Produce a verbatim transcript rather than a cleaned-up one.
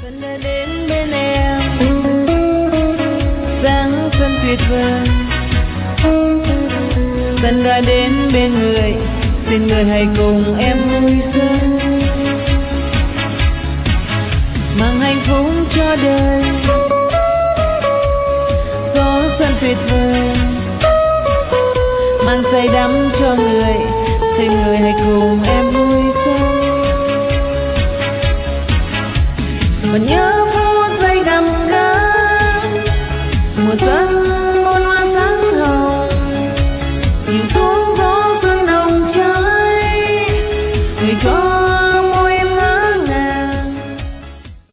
Xuân đã đến bên em, sáng xuân tuyệt vời. Xuân đã đến bên người, xin người hãy cùng em vui xuân, mang hạnh phúc cho đời. Gió xuân tuyệt vời, mang say đắm cho người, xin người hãy cùng em vui xuân. Còn nhớ phút giây đắm đuối mùa xuân